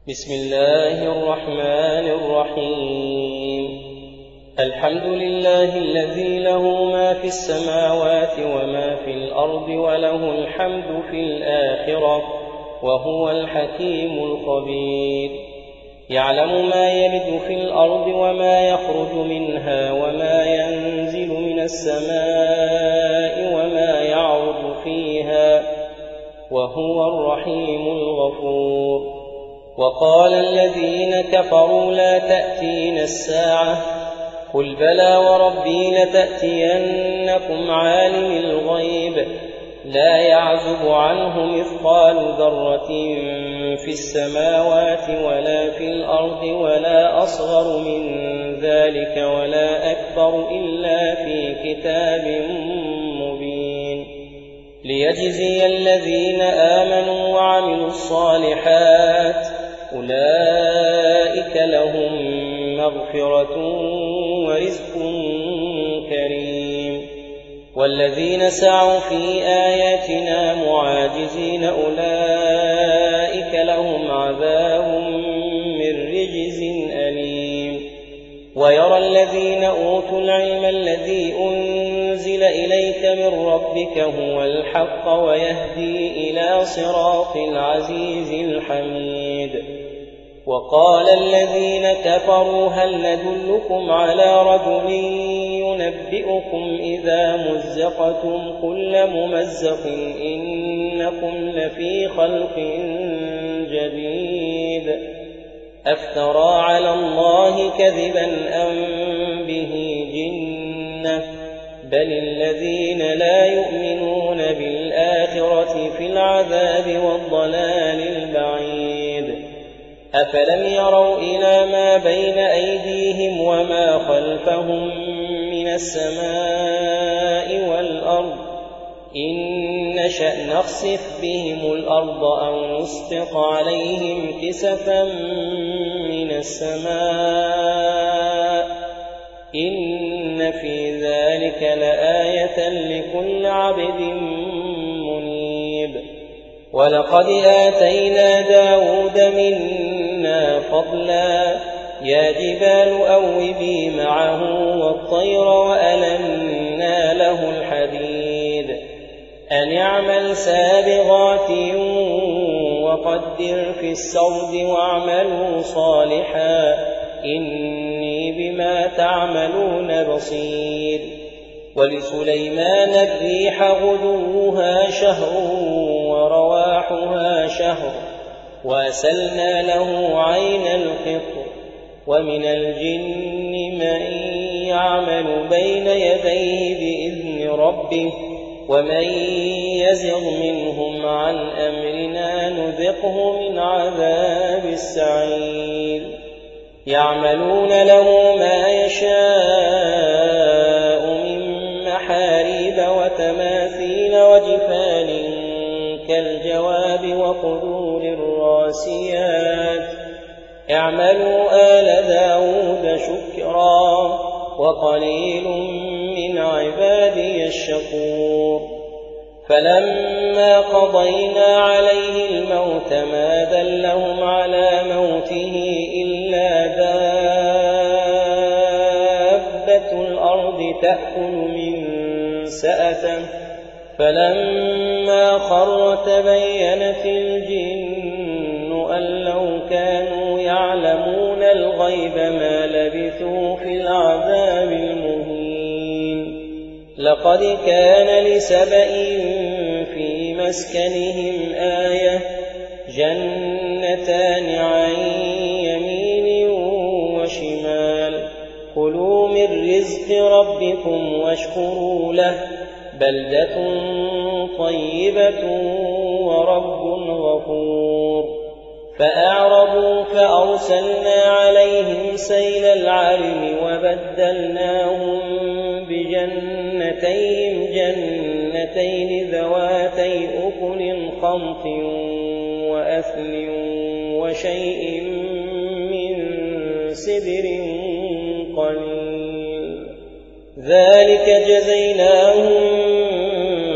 بسم الله الرحمن الرحيم. الحمد لله الذي له ما في السماوات وما في الأرض وله الحمد في الآخرة وهو الحكيم الخبير. يعلم ما يلج في الأرض وما يخرج منها وما ينزل من السماء وما يعرج فيها وهو الرحيم الغفور. وقال الذين كفروا لا تأتين الساعة قل بلى وربي لتأتينكم عالم الغيب لا يعزب عنه مثقال ذرة في السماوات ولا في الأرض ولا أصغر من ذلك ولا أكبر إلا في كتاب مبين ليجزي الذين آمنوا وعملوا الصالحات أولئك لهم مغفرة ورزق كريم. والذين سعوا في آياتنا معاجزين أولئك لهم عذاب من رجز أليم. ويرى الذين أوتوا العلم الذي أنزل إليك من ربك هو الحق ويهدي إلى صراط العزيز الحميد. وقال الذين كفروا هل ندلكم على رجل ينبئكم إذا مزقتم كل ممزق إنكم لفي خلق جديد أفترى على الله كذبا أم به جنة بل الذين لا يؤمنون بالآخرة في العذاب والضلال البعيد. أفلم يروا إلى ما بين أيديهم وما خلفهم من السماء والأرض إن نشأ نخسف بهم الأرض أو نسقط عليهم كسفا من السماء إن في ذلك لآية لكل عبد منيب. ولقد آتينا داود منا فضلا يا جبال أوبي معه والطير وألنا له الحديد أن اعمل سابغات وقدر في السرد واعملوا صالحا إني بما تعملون بصير. ولسليمان الريح غدوها شهر ورواحها شهر وأسلنا له عين القطر. ومن الجن من يعمل بين يديه بإذن ربه ومن يزغ منهم عن أمرنا نذقه من عذاب السعير. يعملون له ما يشاء من محاريب وتماثيل وجفان كالجواب وقدور الراسيات اعملوا آل داود شكرا وقليل من عبادي الشكور. فلما قضينا عليه الموت ما دلهم على موته إلا دابة الأرض تأكل من سأته فلما خر تبينت الجن أن لو كانوا يعلمون الغيب ما لبثوا في العذاب المهين. لقد كان لسبإ في مسكنهم آية جنتان عن يمين وشمال كلوا من رزق ربكم واشكروا له بلدة طيبة ورب غفور. فأعرضوا فأرسلنا عليهم سيل العرم وبدلناهم بجنتين جنتين ذواتي أكل خمط وأثل وشيء من سدر قليل ذلك جزيناهم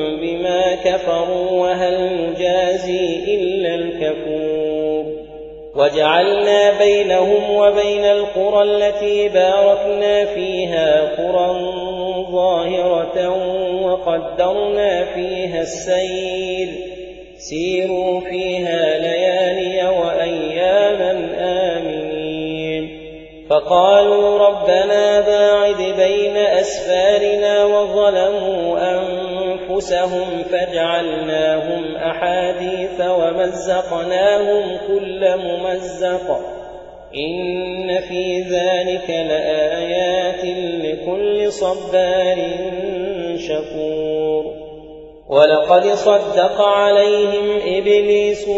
بما كفروا وهل نجازي إلا الكفور وجعلنا بينهم وبين القرى التي باركنا فيها قرى ظاهرة وقدرنا فيها السير سيروا فيها ليالي وأياما آمنين فقالوا ربنا باعد بين أسفارنا وظلموا أنفسهم فجعلناهم أحاديث ومزقناهم كل ممزق إن في ذلك لآيات لكل صبار شكور ولقد صدق عليهم إبليس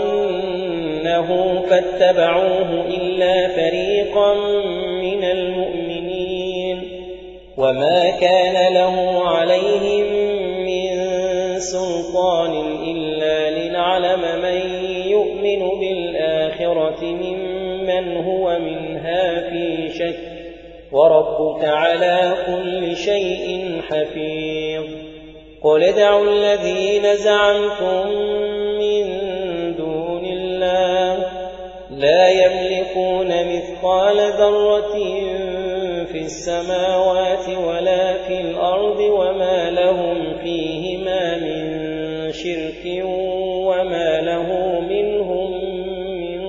ظنه فاتبعوه إلا فريقا من المؤمنين وما كان له عليهم من سلطان إلا لنعلم من يؤمن بالآخرة ممن هو منها في شك وربك على كل شيء حفيظ قل ادعوا الذين زعمتم من دون الله لا يملكون مثقال ذرة في السماوات ولا في الأرض وما لهم فيهما من شرك وما له منهم من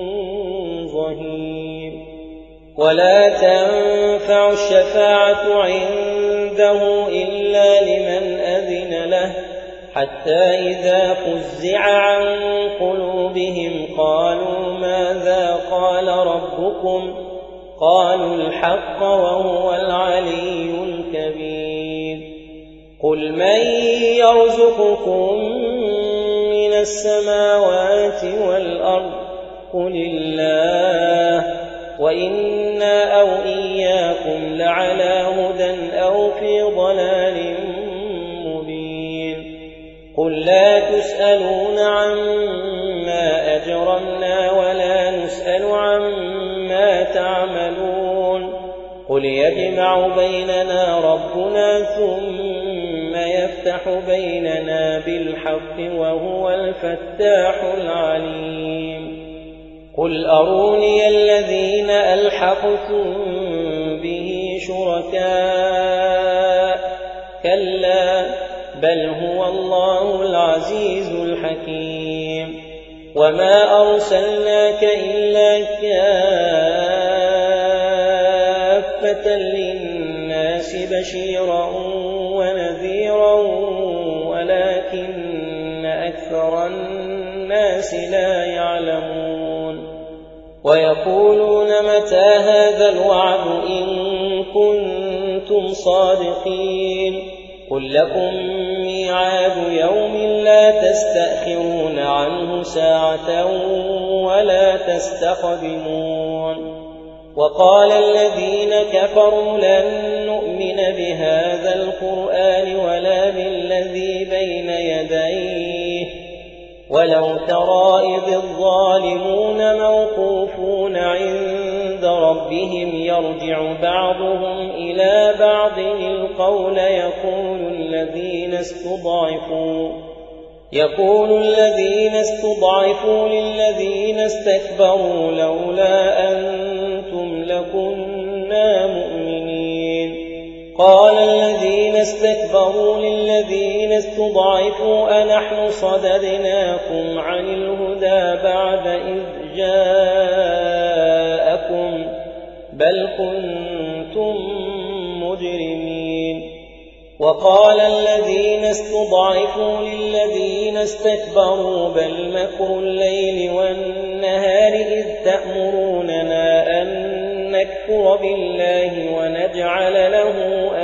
ظهير ولا تنفع الشفاعة عنده إلا لمن أذن له حتى إذا فزع عن قلوبهم قالوا ماذا قال ربكم قالوا الحق وهو العلي الكبير قل من يرزقكم من السماوات والأرض قل الله وإنا أو إياكم لعلى هدى أو في ضلال مبين قل لا تسألون عما أجرمنا ولا نسأل عما تعملون قل يجمع بيننا ربنا ثم يفتح بيننا بالحق وهو الفتاح العليم قل أروني الذين ألحقتم به شركاء كلا بل هو الله العزيز الحكيم وما أرسلناك إلا كافة للناس بشيرا ونذيرا ولكن أكثر الناس لا يعلمون ويقولون متى هذا الوعد إن كنتم صادقين قل لكم ميعاد يوم لا تستأخرون عنه ساعة ولا تستقدمون وقال الذين كفروا لن نؤمن بهذا القرآن ولا بالذي بين يديه ولو ترى إذ الظالمون موقوفون عند ربهم يرجع بعضهم إلى بعض القول يقول الذين استضعفوا للذين استكبروا لولا أنتم لكنا مؤمنين قال الذين استكبروا للذين استضعفوا أنحن صددناكم عن الهدى بعد إذ جاءكم بل كنتم مجرمين وقال الذين استضعفوا للذين استكبروا بل مكر الليل والنهار إذ تأمروننا أن نكفر بالله ونجعل له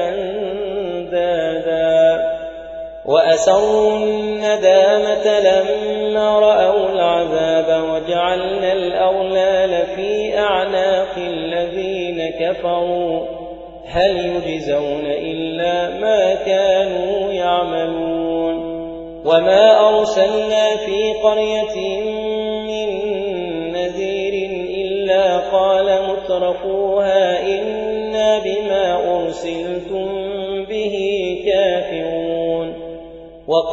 أندادا وأسروا الندامة لما رأوا العذاب وجعلنا الأغلال في أعناق الذين كفروا هل يجزون إلا ما كانوا يعملون وما أرسلنا في قرية من نذير إلا قال مترفوها إنا بما أرسلتم به كافرون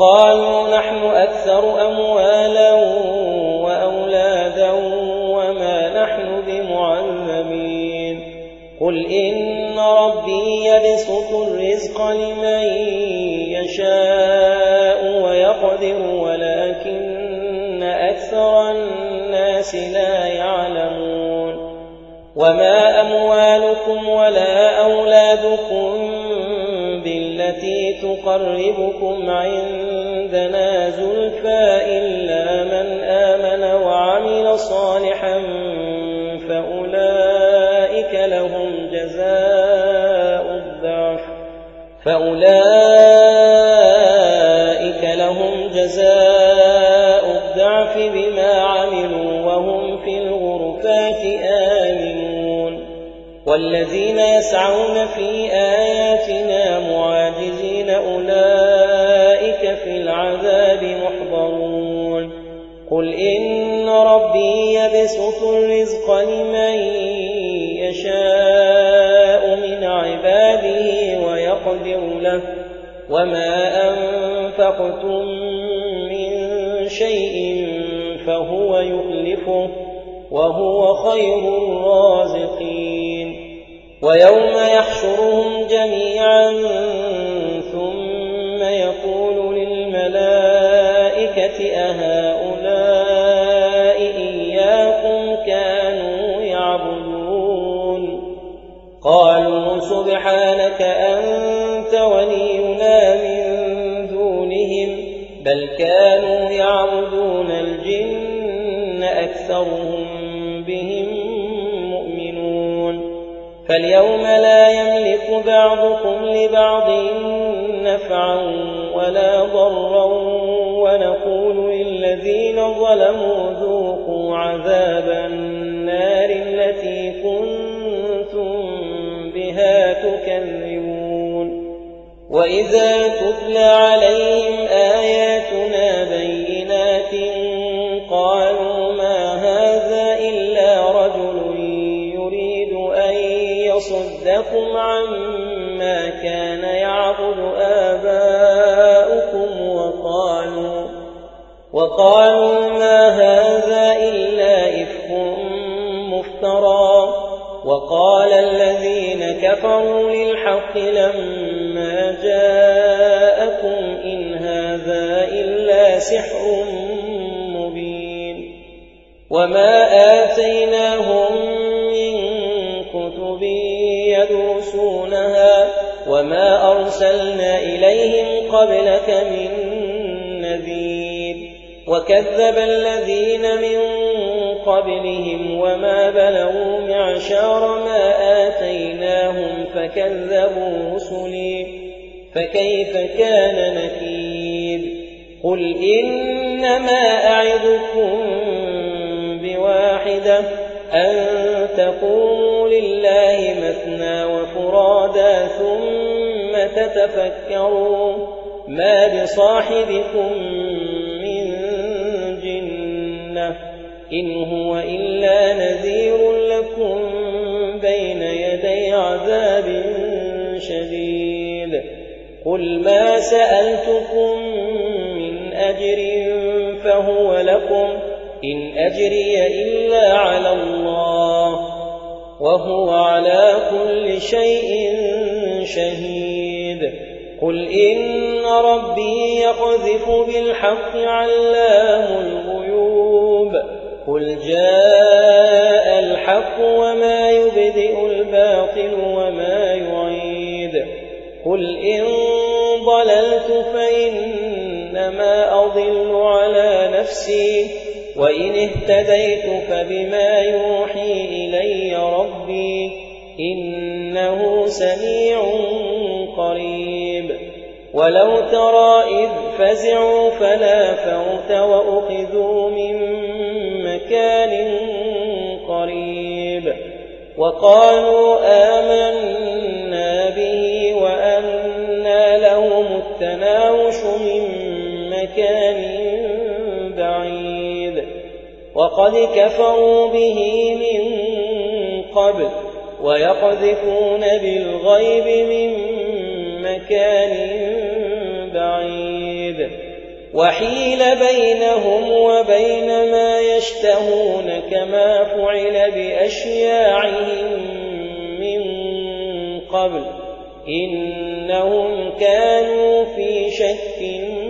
وقالوا نحن أكثر أموالا وأولادا وما نحن بمعذبين قل إن ربي يبسط الرزق لمن يشاء ويقدر ولكن أكثر الناس لا يعلمون وما أموالكم ولا أولادكم بالتي تقربكم عندنا زلفى إلا من آمن وعمل صالحا فأولئك لهم جزاء الضعف بما عملوا وهم في الغرفات آمنون والذين يسعون في آياتنا معاجزين أولئك في العذاب محضرون قل إن ربي يبسط الرزق لمن يشاء من عباده ويقدر له وما أنفقتم من شيء فهو يخلفه وهو خير الرازقين ويوم يحشرهم جميعا ثم يقول للملائكة أهؤلاء إياكم كانوا يعبدون قالوا سبحانك أنت ولينا من دونهم بل كانوا يعبدون الجن أكثرهم بهم مؤمنون فاليوم لا يملك بعضكم لبعض نفعا ولا ضرا ونقول للذين ظلموا ذوقوا عذاب النار التي كنتم بها تكذبون وإذا تتلى عليهم آياتنا بينات قالوا ما هذا إلا رجل يريد أن يصدكم عما كان يعبد آباؤكم وقالوا ما هذا إلا إفك مفترى وقال الذين كفروا للحق لما جاءكم إن هذا إلا سحر مبين وما آتيناهم من كتب يدرسونها وما أرسلنا إليهم قبلك من نذير وكذب الذين من قبلهم وما بلغوا معشار ما آتيناهم فكذبوا رسلي فكيف كان نكير قل إنما أعظكم بواحدة أن تقوموا لله مثنى وفرادا ثم تتفكروا ما بصاحبكم من جنة إن هو إلا نذير لكم بين يدي عذاب شديد قل ما سألتكم من أجر فهو لكم إن أجري إلا على الله وهو على كل شيء شهيد قل إن ربي يقذف بالحق علام الغيوب قل جاء الحق وما يبدئ الباطل وما يعيد قل إن ضللت فإنما أضل على نفسي وإن اهتديت فبما يوحي إلي ربي إنه سميع قريب ولو ترى إذ فزعوا فلا فوت وأخذوا من مكان قريب وقالوا آمنا به وأنى لهم التناوش من مكان بعيد وقد كفروا به من قبل ويقذفون بالغيب من مكان بعيد وحيل بينهم وبين ما يشتهون كما فعل بأشياعهم من قبل إنهم كانوا في شك